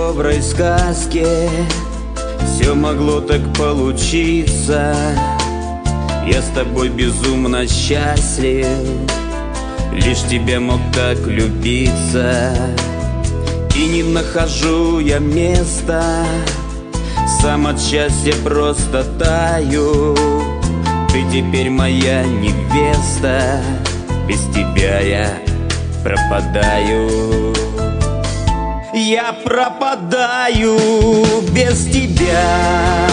доброй сказке все могло так получиться. Я с тобой безумно счастлив, лишь тебя мог так влюбиться. И не нахожу я места, сам от счастья просто таю. Ты теперь моя невеста, без тебя я пропадаю. Я пропадаю без тебя,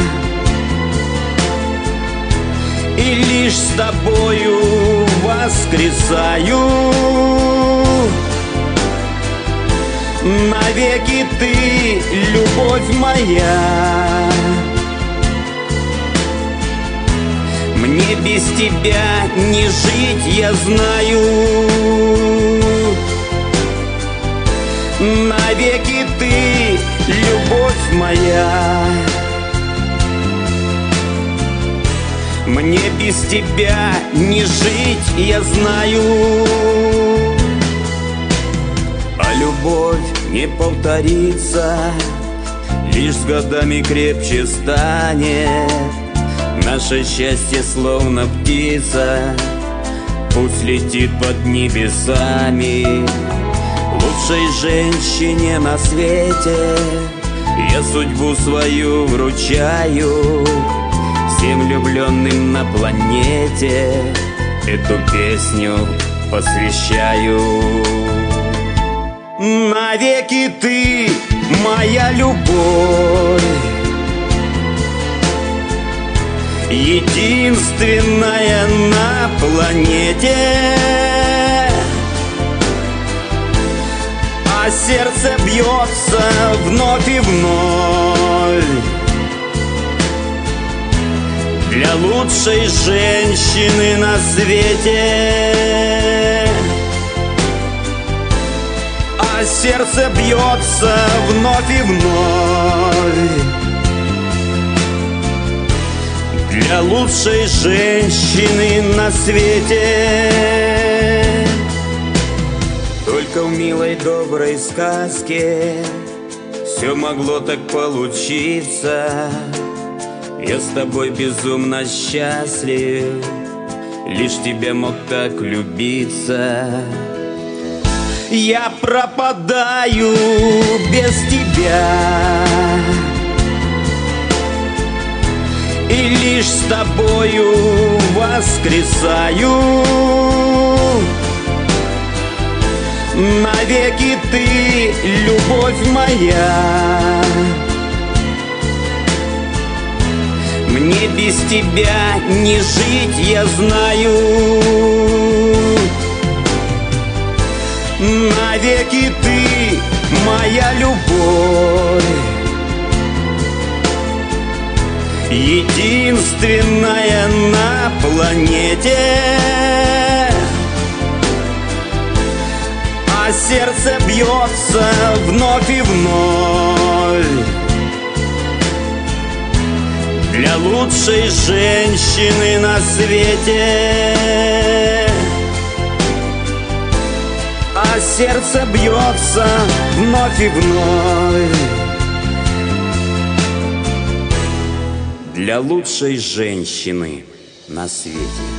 и лишь с тобою воскресаю. Навеки ты, любовь моя. Мне без тебя не жить, я знаю. Навеки ты, любовь моя. Мне без тебя не жить, я знаю. А любовь не повторится, лишь с годами крепче станет. Наше счастье словно птица, пусть летит под небесами. Лучшей женщине на свете я судьбу свою вручаю. Всем влюбленным на планете эту песню посвящаю. Навеки ты, моя любовь, единственная на планете. А сердце бьется вновь и вновь для лучшей женщины на свете. А сердце бьется вновь и вновь для лучшей женщины на свете. Только в милой доброй сказке все могло так получиться. Я с тобой безумно счастлив, лишь тебя мог так влюбиться. Я пропадаю без тебя, и лишь с тобою воскресаю. Навеки ты, любовь моя. Мне без тебя не жить, я знаю. Навеки ты, моя любовь, единственная на планете. А сердце бьется вновь и вновь для лучшей женщины на свете. А сердце бьется вновь и вновь для лучшей женщины на свете.